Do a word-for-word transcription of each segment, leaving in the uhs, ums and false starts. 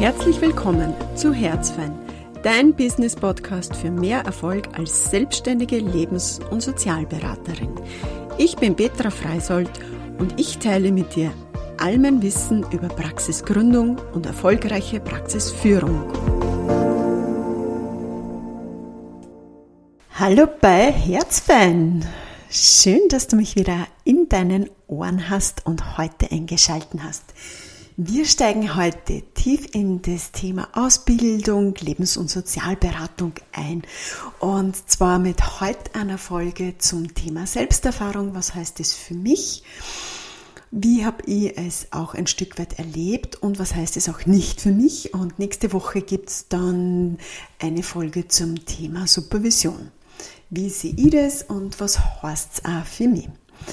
Herzlich willkommen zu Herzfein, dein Business-Podcast für mehr Erfolg als selbstständige Lebens- und Sozialberaterin. Ich bin Petra Freisold und ich teile mit dir all mein Wissen über Praxisgründung und erfolgreiche Praxisführung. Hallo bei Herzfein! Schön, dass du mich wieder in deinen Ohren hast und heute eingeschaltet hast. Wir steigen heute tief in das Thema Ausbildung, Lebens- und Sozialberatung ein. Und zwar mit heute einer Folge zum Thema Selbsterfahrung. Was heißt es für mich? Wie habe ich es auch ein Stück weit erlebt und was heißt es auch nicht für mich? Und nächste Woche gibt es dann eine Folge zum Thema Supervision. Wie sehe ich das und was heißt es auch für mich?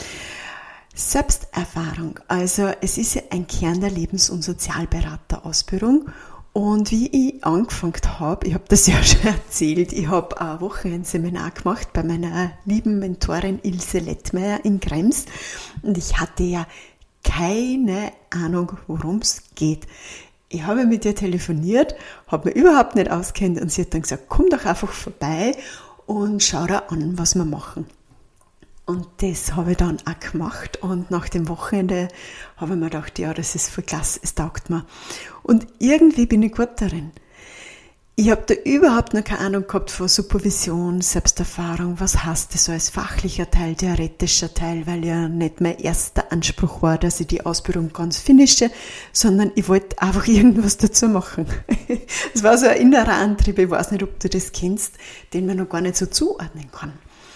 Selbsterfahrung, also es ist ja ein Kern der Lebens- und Sozialberaterausbildung und wie ich angefangen habe, ich habe das ja schon erzählt, ich habe eine Woche ein Seminar gemacht bei meiner lieben Mentorin Ilse Lettmeier in Krems und ich hatte ja keine Ahnung, worum es geht. Ich habe mit ihr telefoniert, habe mich überhaupt nicht auskennt und sie hat dann gesagt, komm doch einfach vorbei und schau dir an, was wir machen. Und das habe ich dann auch gemacht und nach dem Wochenende habe ich mir gedacht, ja, das ist voll klasse, es taugt mir. Und irgendwie bin ich gut darin. Ich habe da überhaupt noch keine Ahnung gehabt von Supervision, Selbsterfahrung, was heißt das so als fachlicher Teil, theoretischer Teil, weil ja nicht mein erster Anspruch war, dass ich die Ausbildung ganz finische, sondern ich wollte einfach irgendwas dazu machen. Es war so ein innerer Antrieb, ich weiß nicht, ob du das kennst, den man noch gar nicht so zuordnen kann.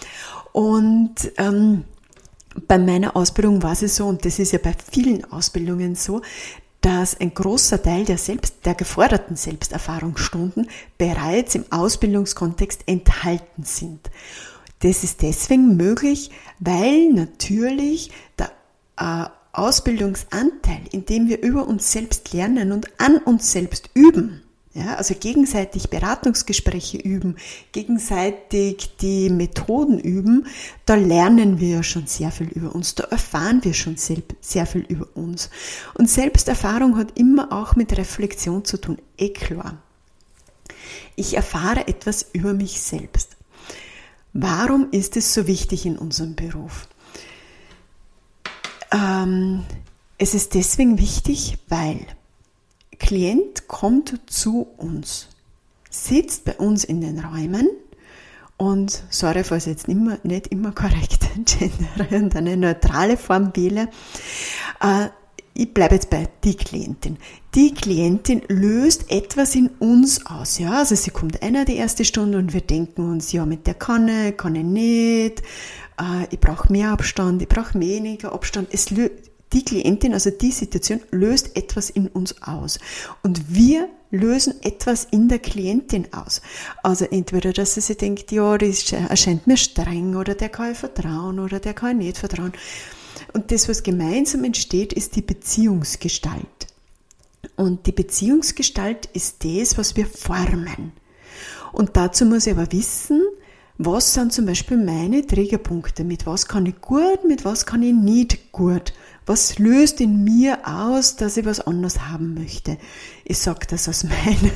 Und ähm, bei meiner Ausbildung war es so, und das ist ja bei vielen Ausbildungen so, dass ein großer Teil der, selbst, der geforderten Selbsterfahrungsstunden bereits im Ausbildungskontext enthalten sind. Das ist deswegen möglich, weil natürlich der äh, Ausbildungsanteil, in dem wir über uns selbst lernen und an uns selbst üben, ja, also gegenseitig Beratungsgespräche üben, gegenseitig die Methoden üben, da lernen wir ja schon sehr viel über uns, da erfahren wir schon sehr viel über uns. Und Selbsterfahrung hat immer auch mit Reflexion zu tun, eh klar. Ich erfahre etwas über mich selbst. Warum ist es so wichtig in unserem Beruf? Ähm, es ist deswegen wichtig, weil Klient kommt zu uns, sitzt bei uns in den Räumen und, sorry, falls ich jetzt nicht immer, nicht immer korrekt gendere und eine neutrale Form wähle, äh, ich bleibe jetzt bei die Klientin. Die Klientin löst etwas in uns aus. Ja? Also sie kommt einer die erste Stunde und wir denken uns, ja, mit der kann ich, kann ich nicht, äh, ich brauche mehr Abstand, ich brauche weniger Abstand. Es löst Die Klientin, also die Situation, löst etwas in uns aus. Und wir lösen etwas in der Klientin aus. Also entweder, dass sie sich denkt, ja, das erscheint mir streng, oder der kann ich vertrauen, oder der kann ich nicht vertrauen. Und das, was gemeinsam entsteht, ist die Beziehungsgestalt. Und die Beziehungsgestalt ist das, was wir formen. Und dazu muss ich aber wissen, was sind zum Beispiel meine Triggerpunkte? Mit was kann ich gut, mit was kann ich nicht gut? Was löst in mir aus, dass ich was anderes haben möchte? Ich sage das aus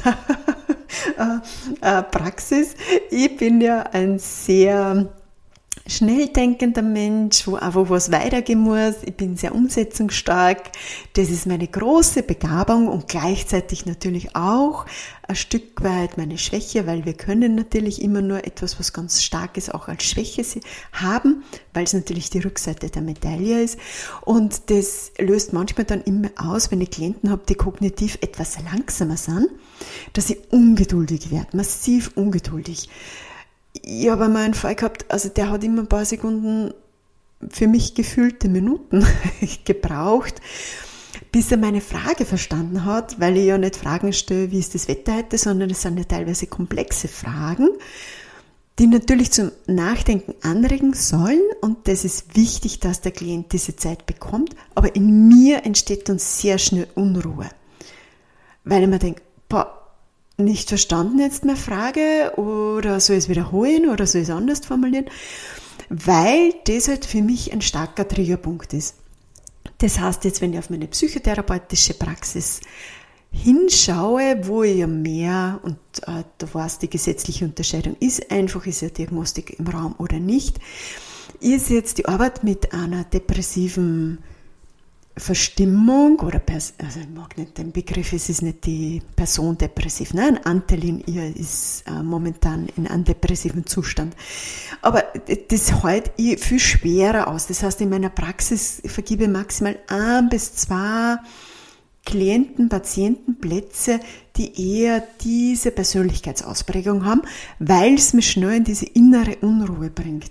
meiner Praxis. Ich bin ja ein sehr schnell denkender Mensch, wo einfach was weitergehen muss. Ich bin sehr umsetzungsstark. Das ist meine große Begabung und gleichzeitig natürlich auch ein Stück weit meine Schwäche, weil wir können natürlich immer nur etwas, was ganz stark ist, auch als Schwäche haben, weil es natürlich die Rückseite der Medaille ist. Und das löst manchmal dann immer aus, wenn ich Klienten habe, die kognitiv etwas langsamer sind, dass ich ungeduldig werde, massiv ungeduldig. Ich habe einmal einen Fall gehabt, also der hat immer ein paar Sekunden, für mich gefühlte Minuten gebraucht, bis er meine Frage verstanden hat, weil ich ja nicht Fragen stelle, wie ist das Wetter heute, sondern es sind ja teilweise komplexe Fragen, die natürlich zum Nachdenken anregen sollen, und das ist wichtig, dass der Klient diese Zeit bekommt, aber in mir entsteht dann sehr schnell Unruhe, weil ich mir denke, boah, nicht verstanden jetzt meine Frage, oder soll ich es wiederholen oder soll ich es anders formulieren, weil das halt für mich ein starker Triggerpunkt ist. Das heißt jetzt, wenn ich auf meine psychotherapeutische Praxis hinschaue, wo ich ja mehr, und äh, da war es die gesetzliche Unterscheidung, ist einfach, ist ja Diagnostik im Raum oder nicht, ist jetzt die Arbeit mit einer depressiven Verstimmung oder, Pers- also ich mag nicht den Begriff, es ist nicht die Person depressiv, nein, ein Anteil in ihr ist äh, momentan in einem depressiven Zustand. Aber das hält ich viel schwerer aus. Das heißt, in meiner Praxis vergebe ich maximal ein bis zwei Klienten, Patientenplätze, die eher diese Persönlichkeitsausprägung haben, weil es mich schnell in diese innere Unruhe bringt.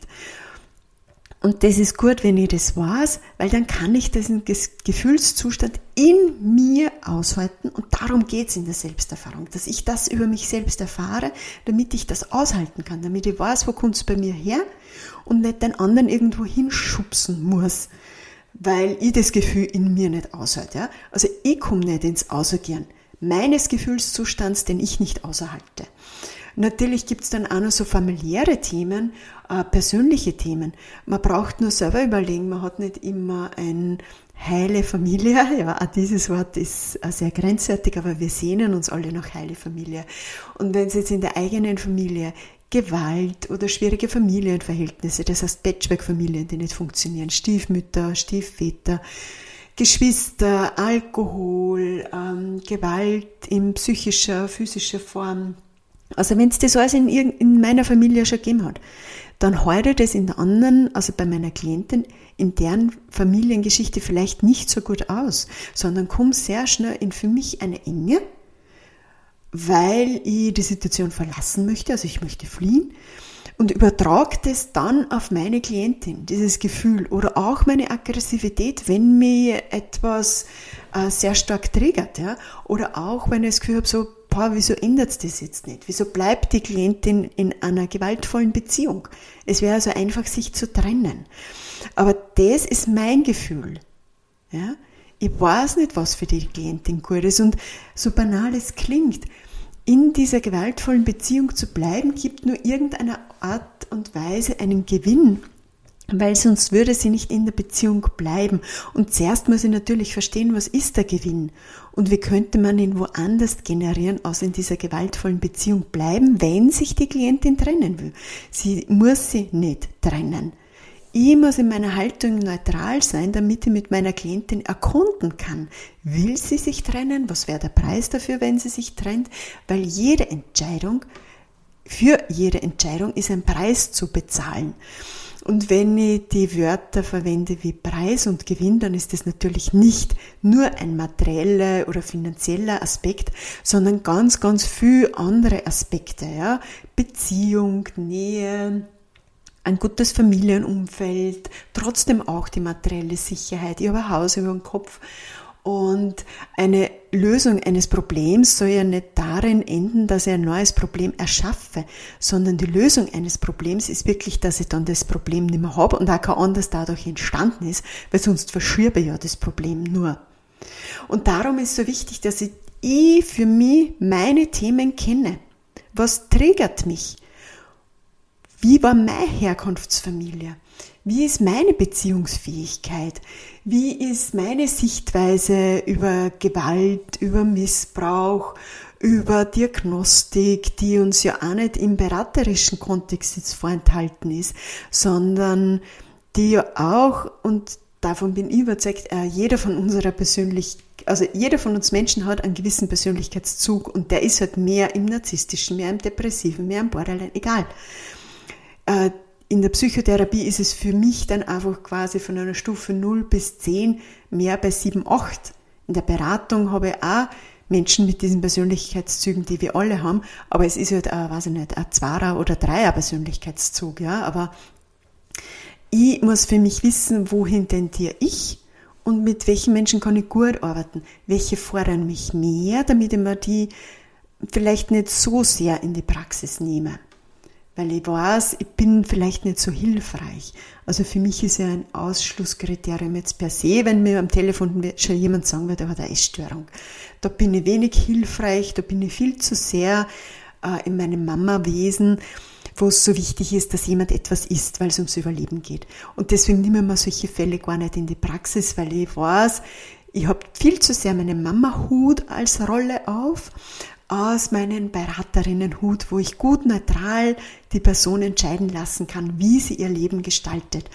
Und das ist gut, wenn ich das weiß, weil dann kann ich diesen Gefühlszustand in mir aushalten, und darum geht es in der Selbsterfahrung, dass ich das über mich selbst erfahre, damit ich das aushalten kann, damit ich weiß, wo kommt es bei mir her und nicht den anderen irgendwo hinschubsen muss, weil ich das Gefühl in mir nicht aushalte. Ja? Also ich komme nicht ins Ausagieren meines Gefühlszustands, den ich nicht aushalte. Natürlich gibt es dann auch noch so familiäre Themen, äh, persönliche Themen. Man braucht nur selber überlegen, man hat nicht immer eine heile Familie. Ja, auch dieses Wort ist äh, sehr grenzwertig, aber wir sehnen uns alle nach heile Familie. Und wenn es jetzt in der eigenen Familie Gewalt oder schwierige Familienverhältnisse, das heißt Patchwork-Familien, die nicht funktionieren, Stiefmütter, Stiefväter, Geschwister, Alkohol, ähm, Gewalt in psychischer, physischer Form. Also wenn es das alles in, in meiner Familie schon gegeben hat, dann heure das in der anderen, also bei meiner Klientin, in deren Familiengeschichte vielleicht nicht so gut aus, sondern komme sehr schnell in für mich eine Enge, weil ich die Situation verlassen möchte, also ich möchte fliehen, und übertrage das dann auf meine Klientin, dieses Gefühl, oder auch meine Aggressivität, wenn mir etwas äh, sehr stark triggert, ja, oder auch wenn ich das Gefühl habe, so, boah, wieso ändert es das jetzt nicht? Wieso bleibt die Klientin in einer gewaltvollen Beziehung? Es wäre also einfach, sich zu trennen. Aber das ist mein Gefühl. Ja? Ich weiß nicht, was für die Klientin gut ist. Und so banal es klingt, in dieser gewaltvollen Beziehung zu bleiben, gibt nur irgendeine Art und Weise einen Gewinn, weil sonst würde sie nicht in der Beziehung bleiben. Und zuerst muss ich natürlich verstehen, was ist der Gewinn und wie könnte man ihn woanders generieren, außer in dieser gewaltvollen Beziehung bleiben, wenn sich die Klientin trennen will. Sie muss sie nicht trennen. Ich muss in meiner Haltung neutral sein, damit ich mit meiner Klientin erkunden kann. Will sie sich trennen? Was wäre der Preis dafür, wenn sie sich trennt? Weil jede Entscheidung, für jede Entscheidung ist ein Preis zu bezahlen. Und wenn ich die Wörter verwende wie Preis und Gewinn, dann ist das natürlich nicht nur ein materieller oder finanzieller Aspekt, sondern ganz, ganz viele andere Aspekte. Ja? Beziehung, Nähe, ein gutes Familienumfeld, trotzdem auch die materielle Sicherheit. Ich habe ein Haus über dem Kopf. Und eine Lösung eines Problems soll ja nicht darin enden, dass ich ein neues Problem erschaffe, sondern die Lösung eines Problems ist wirklich, dass ich dann das Problem nicht mehr habe und auch kein anderes dadurch entstanden ist, weil sonst verschiebe ich ja das Problem nur. Und darum ist so wichtig, dass ich, ich für mich meine Themen kenne. Was triggert mich? Wie war meine Herkunftsfamilie? Wie ist meine Beziehungsfähigkeit? Wie ist meine Sichtweise über Gewalt, über Missbrauch, über Diagnostik, die uns ja auch nicht im beraterischen Kontext jetzt vorenthalten ist, sondern die ja auch, und davon bin ich überzeugt, jeder von unserer Persönlichkeit, also jeder von uns Menschen hat einen gewissen Persönlichkeitszug und der ist halt mehr im Narzisstischen, mehr im Depressiven, mehr im Borderline, egal. In der Psychotherapie ist es für mich dann einfach quasi von einer Stufe null bis zehn mehr bei sieben, acht. In der Beratung habe ich auch Menschen mit diesen Persönlichkeitszügen, die wir alle haben, aber es ist halt auch, weiß ich nicht, ein Zweier- oder Dreier Persönlichkeitszug, ja, aber ich muss für mich wissen, wohin tendiere ich und mit welchen Menschen kann ich gut arbeiten, welche fordern mich mehr, damit ich mir die vielleicht nicht so sehr in die Praxis nehme. Weil ich weiß, ich bin vielleicht nicht so hilfreich. Also für mich ist ja ein Ausschlusskriterium jetzt per se, wenn mir am Telefon schon jemand sagen wird, er hat eine Essstörung. Da bin ich wenig hilfreich, da bin ich viel zu sehr äh, in meinem Mama-Wesen, wo es so wichtig ist, dass jemand etwas isst, weil es ums Überleben geht. Und deswegen nehmen wir solche Fälle gar nicht in die Praxis, weil ich weiß, ich habe viel zu sehr meinen Mama-Hut als Rolle auf, aus meinen Beraterinnen-Hut, wo ich gut neutral die Person entscheiden lassen kann, wie sie ihr Leben gestaltet.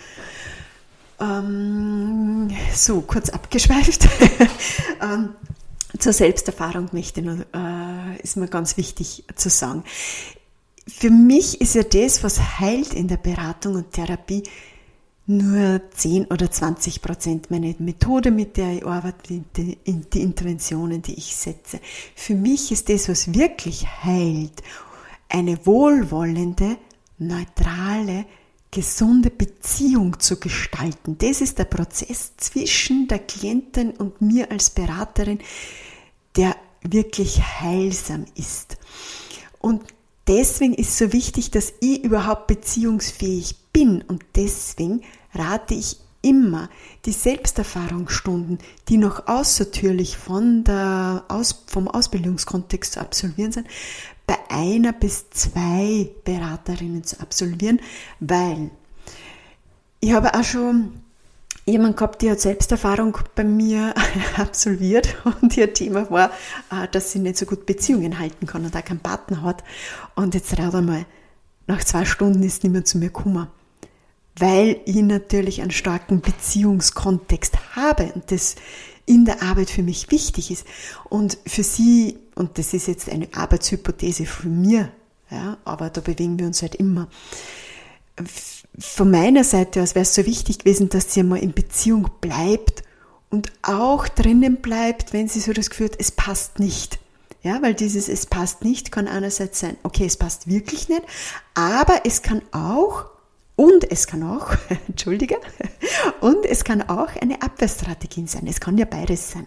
Ähm, so, kurz abgeschweift. ähm, zur Selbsterfahrung möchte ich noch, äh, ist mir ganz wichtig zu sagen. Für mich ist ja das, was heilt in der Beratung und Therapie, nur zehn oder zwanzig Prozent meine Methode, mit der ich arbeite, die, die Interventionen, die ich setze. Für mich ist das, was wirklich heilt, eine wohlwollende, neutrale, gesunde Beziehung zu gestalten. Das ist der Prozess zwischen der Klientin und mir als Beraterin, der wirklich heilsam ist. Und deswegen ist es so wichtig, dass ich überhaupt beziehungsfähig bin, und deswegen rate ich immer, die Selbsterfahrungsstunden, die noch außertürlich von der Aus, vom Ausbildungskontext zu absolvieren sind, bei einer bis zwei Beraterinnen zu absolvieren, weil ich habe auch schon jemand gehabt, die hat Selbsterfahrung bei mir absolviert, und ihr Thema war, dass sie nicht so gut Beziehungen halten kann und auch keinen Partner hat. Und jetzt rat einmal, nach zwei Stunden ist niemand zu mir gekommen, weil ich natürlich einen starken Beziehungskontext habe und das in der Arbeit für mich wichtig ist. Und für sie, und das ist jetzt eine Arbeitshypothese von mir, ja, aber da bewegen wir uns halt immer. Von meiner Seite aus wäre es so wichtig gewesen, dass sie einmal in Beziehung bleibt und auch drinnen bleibt, wenn sie so das Gefühl hat, es passt nicht. Ja, weil dieses es passt nicht kann einerseits sein, okay, es passt wirklich nicht, aber es kann auch, und es kann auch, entschuldige, und es kann auch eine Abwehrstrategie sein. Es kann ja beides sein.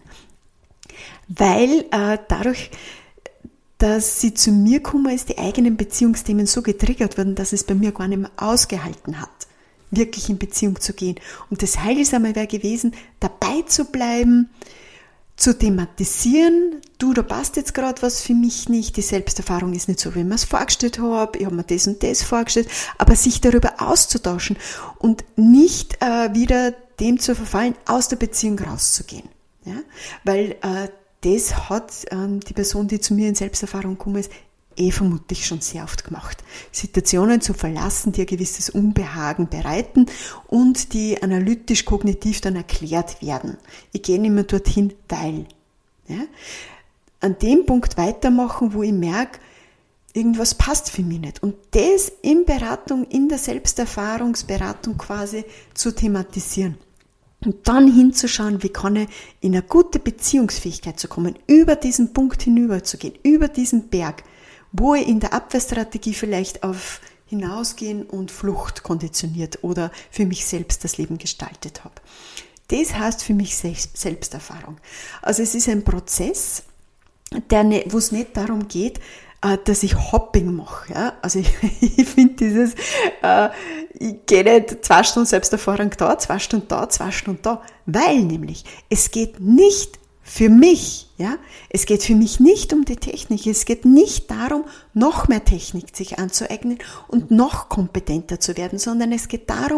Weil äh, dadurch, dass sie zu mir gekommen ist, die eigenen Beziehungsthemen so getriggert wurden, dass es bei mir gar nicht mehr ausgehalten hat, wirklich in Beziehung zu gehen. Und das Heilsame wäre gewesen, dabei zu bleiben, zu thematisieren, du, da passt jetzt gerade was für mich nicht, die Selbsterfahrung ist nicht so, wie ich mir es vorgestellt habe, ich habe mir das und das vorgestellt, aber sich darüber auszutauschen und nicht äh, wieder dem zu verfallen, aus der Beziehung rauszugehen. Ja? Weil äh, das hat ähm, die Person, die zu mir in Selbsterfahrung gekommen ist, eh vermutlich schon sehr oft gemacht. Situationen zu verlassen, die ein gewisses Unbehagen bereiten und die analytisch-kognitiv dann erklärt werden. Ich gehe nicht mehr dorthin, weil. Ja, an dem Punkt weitermachen, wo ich merke, irgendwas passt für mich nicht. Und das in Beratung, in der Selbsterfahrungsberatung quasi zu thematisieren. Und dann hinzuschauen, wie kann ich in eine gute Beziehungsfähigkeit zu kommen, über diesen Punkt hinüber zu gehen, über diesen Berg, wo ich in der Abwehrstrategie vielleicht auf Hinausgehen und Flucht konditioniert oder für mich selbst das Leben gestaltet habe. Das heißt für mich Selbsterfahrung. Also es ist ein Prozess, der ne, wo es nicht darum geht, dass ich Hopping mache. Ja? Also ich, ich finde dieses, äh, ich gehe nicht zwei Stunden Selbsterfahrung da, zwei Stunden da, zwei Stunden da, weil nämlich es geht nicht für mich, ja, es geht für mich nicht um die Technik, es geht nicht darum, noch mehr Technik sich anzueignen und noch kompetenter zu werden, sondern es geht darum,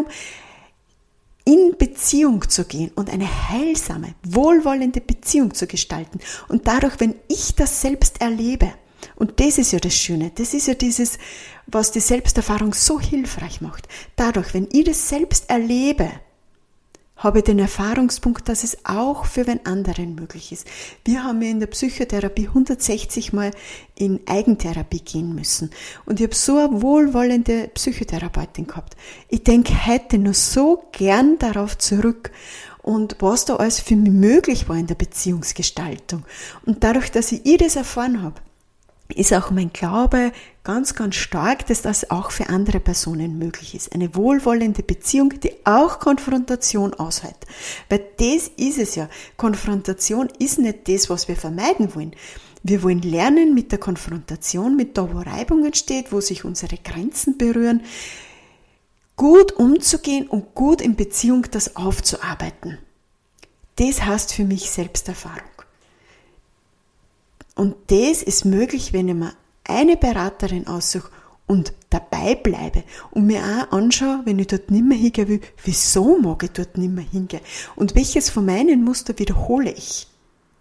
in Beziehung zu gehen und eine heilsame, wohlwollende Beziehung zu gestalten. Und dadurch, wenn ich das selbst erlebe, und das ist ja das Schöne, das ist ja dieses, was die Selbsterfahrung so hilfreich macht. Dadurch, wenn ich das selbst erlebe, habe ich den Erfahrungspunkt, dass es auch für den anderen möglich ist. Wir haben ja in der Psychotherapie hundertsechzig Mal in Eigentherapie gehen müssen. Und ich habe so eine wohlwollende Psychotherapeutin gehabt. Ich denke heute nur so gern darauf zurück und was da alles für mich möglich war in der Beziehungsgestaltung. Und dadurch, dass ich ihr das erfahren habe, ist auch mein Glaube ganz, ganz stark, dass das auch für andere Personen möglich ist. Eine wohlwollende Beziehung, die auch Konfrontation aushält. Weil das ist es ja. Konfrontation ist nicht das, was wir vermeiden wollen. Wir wollen lernen mit der Konfrontation, mit da, wo Reibung entsteht, wo sich unsere Grenzen berühren, gut umzugehen und gut in Beziehung das aufzuarbeiten. Das heißt für mich Selbsterfahrung. Und das ist möglich, wenn ich mir eine Beraterin aussuche und dabei bleibe und mir auch anschaue, wenn ich dort nicht mehr hingehen will, wieso mag ich dort nicht mehr hingehen und welches von meinen Muster wiederhole ich,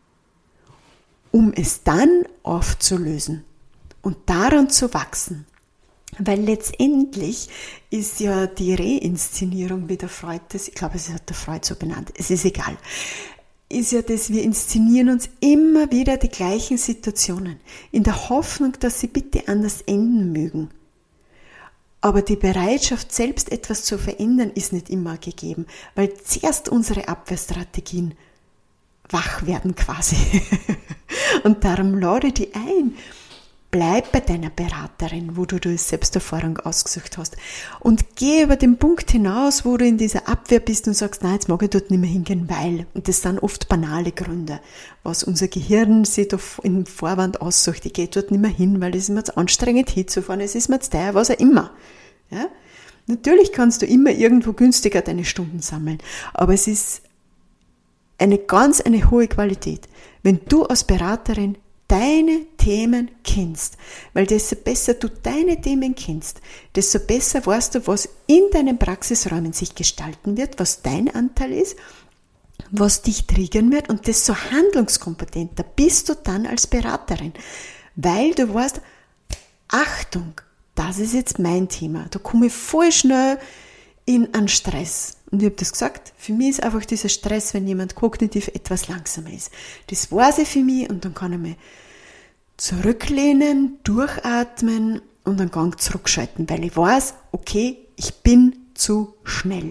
um es dann aufzulösen und daran zu wachsen. Weil letztendlich ist ja die Reinszenierung, wie der Freud das, ich glaube, es hat der Freud so benannt, es ist egal, ist ja das, wir inszenieren uns immer wieder die gleichen Situationen, in der Hoffnung, dass sie bitte anders enden mögen. Aber die Bereitschaft, selbst etwas zu verändern, ist nicht immer gegeben, weil zuerst unsere Abwehrstrategien wach werden quasi. Und darum lade dich ein, bleib bei deiner Beraterin, wo du die Selbsterfahrung ausgesucht hast und geh über den Punkt hinaus, wo du in dieser Abwehr bist und sagst, nein, jetzt mag ich dort nicht mehr hingehen, weil, und das sind oft banale Gründe, was unser Gehirn sich da im Vorwand aussucht, ich gehe dort nicht mehr hin, weil es ist mir zu anstrengend hinzufahren, es ist mir zu teuer, was auch immer. Ja? Natürlich kannst du immer irgendwo günstiger deine Stunden sammeln, aber es ist eine ganz eine hohe Qualität, wenn du als Beraterin deine Themen kennst, weil desto besser du deine Themen kennst, desto besser weißt du, was in deinen Praxisräumen sich gestalten wird, was dein Anteil ist, was dich triggern wird und desto handlungskompetenter bist du dann als Beraterin, weil du weißt, Achtung, das ist jetzt mein Thema, da komme ich voll schnell in einen Stress. Und ich habe das gesagt, für mich ist einfach dieser Stress, wenn jemand kognitiv etwas langsamer ist. Das weiß ich für mich und dann kann ich mich zurücklehnen, durchatmen und einen Gang zurückschalten, weil ich weiß, okay, ich bin zu schnell.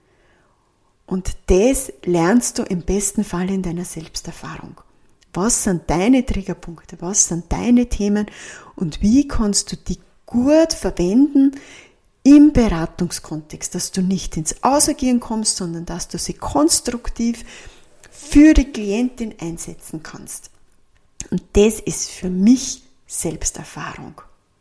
Und das lernst du im besten Fall in deiner Selbsterfahrung. Was sind deine Triggerpunkte, was sind deine Themen und wie kannst du die gut verwenden im Beratungskontext, dass du nicht ins Ausagieren kommst, sondern dass du sie konstruktiv für die Klientin einsetzen kannst. Und das ist für mich Selbsterfahrung.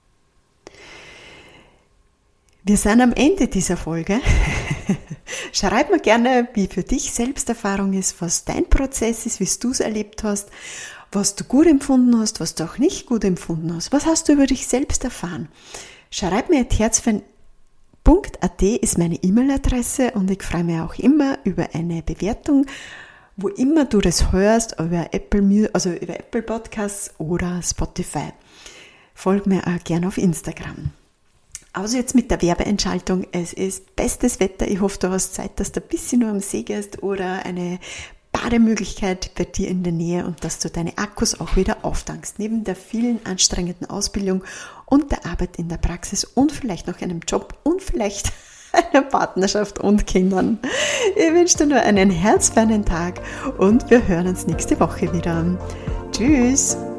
Wir sind am Ende dieser Folge. Schreib mir gerne, wie für dich Selbsterfahrung ist, was dein Prozess ist, wie du es erlebt hast, was du gut empfunden hast, was du auch nicht gut empfunden hast. Was hast du über dich selbst erfahren? Schreib mir ein Herz für ein .at ist meine E-Mail-Adresse und ich freue mich auch immer über eine Bewertung, wo immer du das hörst, über Apple, also über Apple Podcasts oder Spotify. Folg mir auch gerne auf Instagram. Also jetzt mit der Werbeentschaltung, es ist bestes Wetter, ich hoffe, du hast Zeit, dass du ein bisschen nur am See gehst oder eine Bademöglichkeit bei dir in der Nähe und dass du deine Akkus auch wieder auftankst, neben der vielen anstrengenden Ausbildung und der Arbeit in der Praxis und vielleicht noch einem Job und vielleicht einer Partnerschaft und Kindern. Ich wünsche dir nur einen herzfernen Tag und wir hören uns nächste Woche wieder. Tschüss!